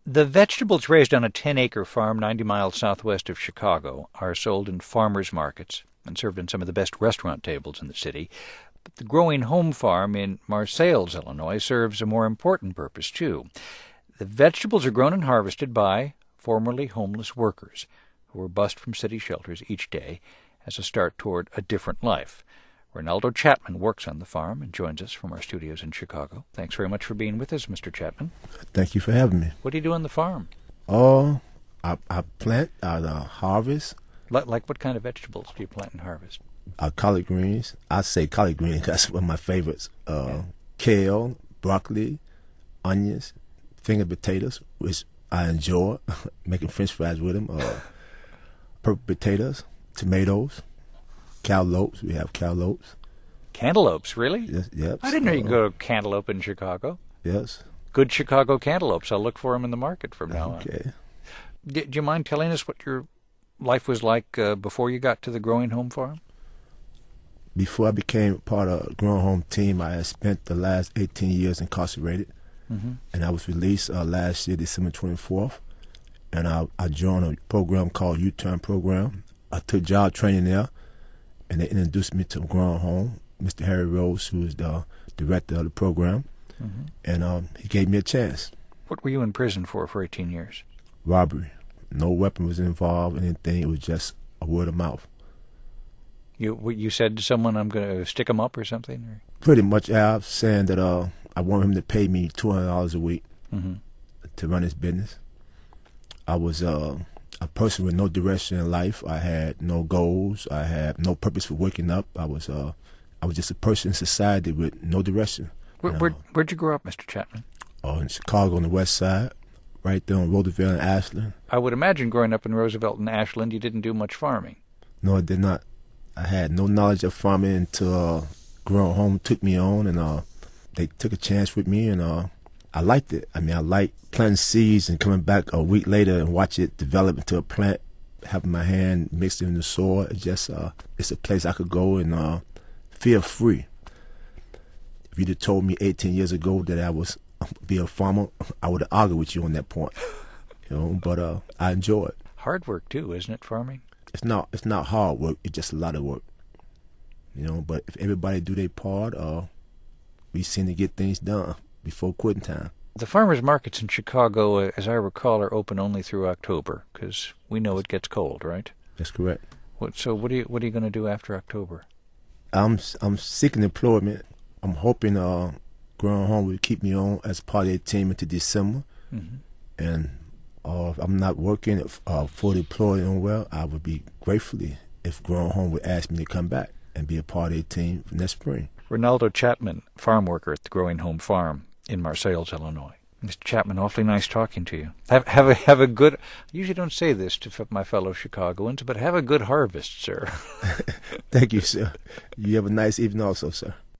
The vegetables raised on a 10-acre farm 90 miles southwest of Chicago are sold in farmers markets and served on some of the best restaurant tables in the city. But the Growing Home Farm in Marseilles, Illinois, serves a more important purpose, too. The vegetables are grown and harvested by formerly homeless workers who were bussed from city shelters each day as a start toward a different life. Ronaldo Chapman works on the farm and joins us from our studios in Chicago. Thanks very much for being with us, Mr. Chapman. Thank you for having me. What do you do on the farm? I plant, I harvest. Like what kind of vegetables do you plant and harvest? Collard greens. I say collard greens. That's one of my favorites. Kale, broccoli, onions, finger potatoes, which I enjoy making French fries with them. Purple potatoes, tomatoes. Cantaloupes. We have cantaloupes. Cantaloupes, really? Yes. I didn't know you could go to cantaloupe in Chicago. Yes. Good Chicago cantaloupes. I'll look for them in the market from now on. Okay. Do you mind telling us what your life was like before you got to the Growing Home Farm? Before I became part of the Growing Home team, I had spent the last 18 years incarcerated. Mm-hmm. And I was released last year, December 24th. And I joined a program called U-Turn Program. I took job training there. And they introduced me to Growing Home, Mr. Harry Rose, who is the director of the program. Mm-hmm. And he gave me a chance. What were you in prison for 18 years? Robbery. No weapon was involved, anything. It was just a word of mouth. You said to someone, I'm going to stick him up or something? Or? Pretty much, I was saying that I want him to pay me $200 a week to run his business. I was a person with no direction in life. I had no goals. I had no purpose for waking up. I was just a person in society with no direction. Where'd you grow up, Mr. Chapman? In Chicago on the west side, right there on Roosevelt and Ashland. I would imagine growing up in Roosevelt and Ashland, you didn't do much farming. No, I did not. I had no knowledge of farming until Growing Home took me on, and they took a chance with me, and I liked it. I mean, I liked planting seeds and coming back a week later and watch it develop into a plant, having my hand mixed in the soil. It's just, it's a place I could go and feel free. If you'd have told me 18 years ago that I was be a farmer, I would have argued with you on that point. But I enjoy it. Hard work too, isn't it, farming? It's not hard work. It's just a lot of work. But if everybody do their part, we seem to get things done before quitting time. The farmers markets in Chicago, as I recall, are open only through October because we know it gets cold, right? That's correct. So what are you going to do after October? I'm seeking employment. I'm hoping Growing Home will keep me on as part of their team into December. Mm-hmm. And if I'm not working fully employed and well, I would be grateful if Growing Home would ask me to come back and be a part of their team next spring. Ronaldo Chapman, farm worker at the Growing Home Farm in Marseilles, Illinois. Mr. Chapman, awfully nice talking to you. Have a good. I usually don't say this to my fellow Chicagoans, but have a good harvest, sir. Thank you, sir. You have a nice evening also, sir.